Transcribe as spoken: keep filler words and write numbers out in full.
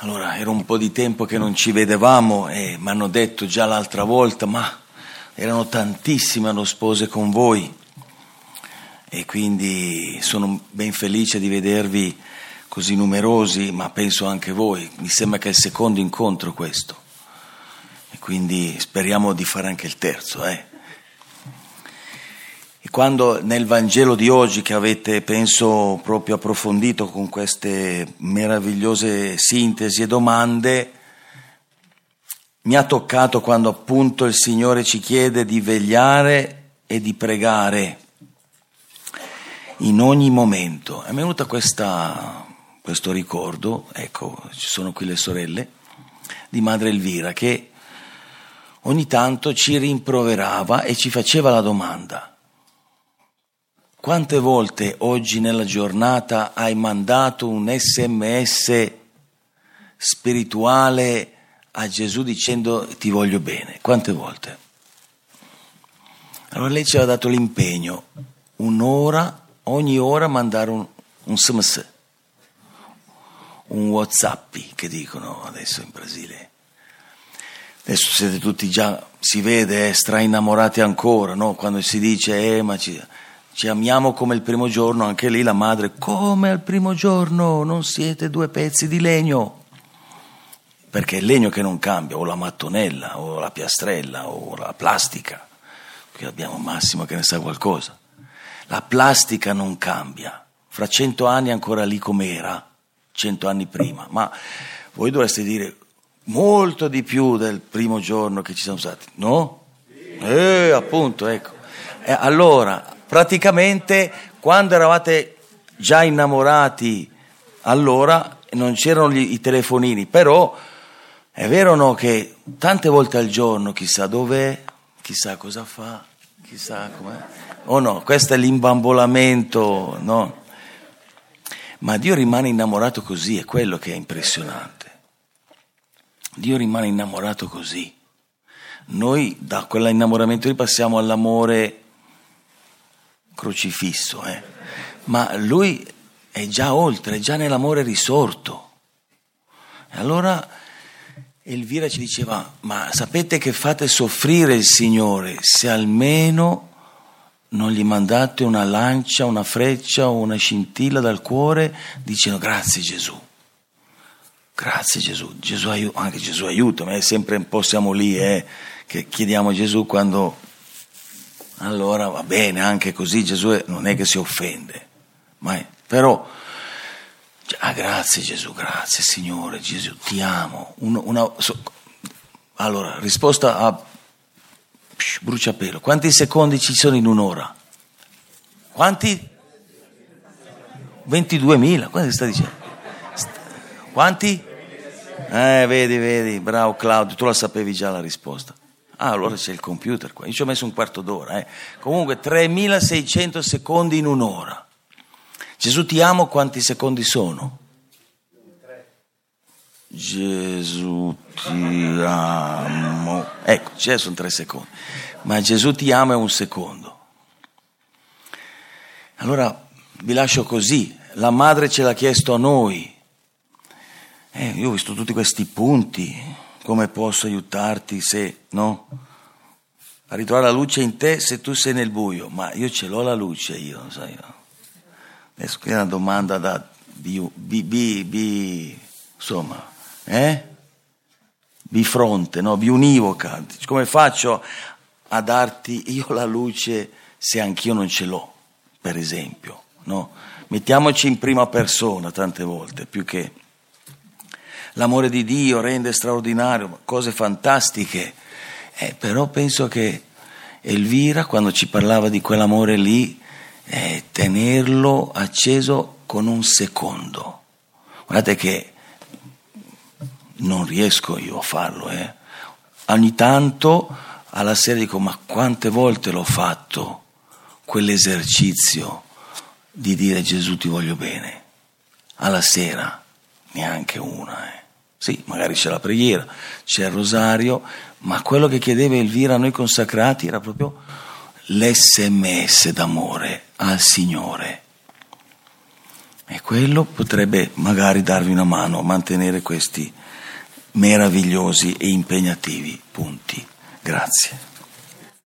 Allora, era un po' di tempo che non ci vedevamo e mi hanno detto già l'altra volta, ma erano tantissime le spose con voi e quindi sono ben felice di vedervi così numerosi, ma penso anche voi. Mi sembra che è il secondo incontro questo e quindi speriamo di fare anche il terzo, eh. E quando nel Vangelo di oggi, che avete, penso, proprio approfondito con queste meravigliose sintesi e domande, mi ha toccato quando appunto il Signore ci chiede di vegliare e di pregare in ogni momento. È venuta questa, questo ricordo, ecco, ci sono qui le sorelle, di Madre Elvira, che ogni tanto ci rimproverava e ci faceva la domanda: quante volte oggi nella giornata hai mandato un sms spirituale a Gesù dicendo ti voglio bene? Quante volte? Allora lei ci aveva dato l'impegno, un'ora, ogni ora mandare un, un sms, un whatsappi che dicono adesso in Brasile. Adesso siete tutti già, si vede, eh, stra innamorati ancora, no? Quando si dice eh ma ci... Ci amiamo come il primo giorno, anche lì la madre, come al primo giorno, non siete due pezzi di legno, perché è il legno che non cambia, o la mattonella, o la piastrella, o la plastica, qui abbiamo Massimo che ne sa qualcosa, la plastica non cambia, fra cento anni è ancora lì com'era, cento anni prima, ma voi dovreste dire molto di più del primo giorno che ci siamo stati, no? Eh, appunto, ecco, e allora... Praticamente quando eravate già innamorati allora non c'erano gli, i telefonini, però è vero no che tante volte al giorno chissà dov'è, chissà cosa fa, chissà com'è, o no, questo è l'imbambolamento, no? Ma Dio rimane innamorato così, è quello che è impressionante. Dio rimane innamorato così. Noi da quell'innamoramento lì passiamo all'amore crocifisso, eh. Ma lui è già oltre, è già nell'amore risorto. E allora Elvira ci diceva, ma sapete che fate soffrire il Signore se almeno non gli mandate una lancia, una freccia o una scintilla dal cuore dicendo grazie Gesù, grazie Gesù, Gesù aiuta, anche Gesù aiuta, ma è sempre un po' siamo lì eh, che chiediamo a Gesù quando... Allora va bene, anche così Gesù non è che si offende, ma è, però, ah, grazie Gesù, grazie Signore, Gesù, ti amo. Una, una, allora, risposta a psh, bruciapelo, quanti secondi ci sono in un'ora? Quanti? ventiduemila, quanti sta dicendo? Quanti? Eh, vedi, vedi, bravo Claudio, tu la sapevi già la risposta. Ah, allora c'è il computer qua. Io ci ho messo un quarto d'ora. Eh. Comunque, tremilaseicento secondi in un'ora. Gesù ti amo, quanti secondi sono? Tre. Gesù ti amo. Ecco, ci sono tre secondi. Ma Gesù ti amo è un secondo. Allora, vi lascio così. La madre ce l'ha chiesto a noi. Eh, io ho visto tutti questi punti. Come posso aiutarti se, no? A ritrovare la luce in te se tu sei nel buio. Ma io ce l'ho la luce, io, sai. Adesso qui è una domanda da bi, bi, bi, bi insomma, eh? Bifronte, no? Biunivoca. Come faccio a darti io la luce se anch'io non ce l'ho, per esempio, no? Mettiamoci in prima persona tante volte, più che... L'amore di Dio rende straordinario, cose fantastiche, eh, però penso che Elvira, quando ci parlava di quell'amore lì, eh, tenerlo acceso con un secondo. Guardate che non riesco io a farlo. Eh. Ogni tanto alla sera dico, ma quante volte l'ho fatto quell'esercizio di dire Gesù ti voglio bene? Alla sera, neanche una, eh. Sì, magari c'è la preghiera, c'è il rosario, ma quello che chiedeva Elvira a noi consacrati era proprio l'esse emme esse d'amore al Signore. E quello potrebbe magari darvi una mano a mantenere questi meravigliosi e impegnativi punti. Grazie.